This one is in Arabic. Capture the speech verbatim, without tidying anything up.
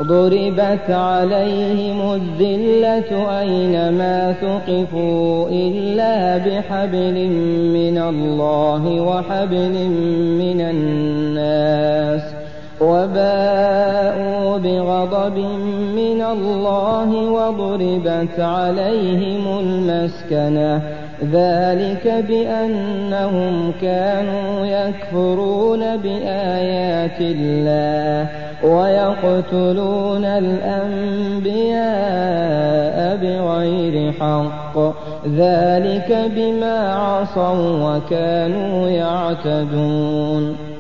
ضربت عليهم الذلة أينما ثقفوا إلا بحبل من الله وحبل من الناس وباءوا بغضب من الله وضربت عليهم المسكنة ذلك بأنهم كانوا يكفرون بآيات الله ويقتلون الأنبياء بغير حق ذلك بما عصوا وكانوا يعتدون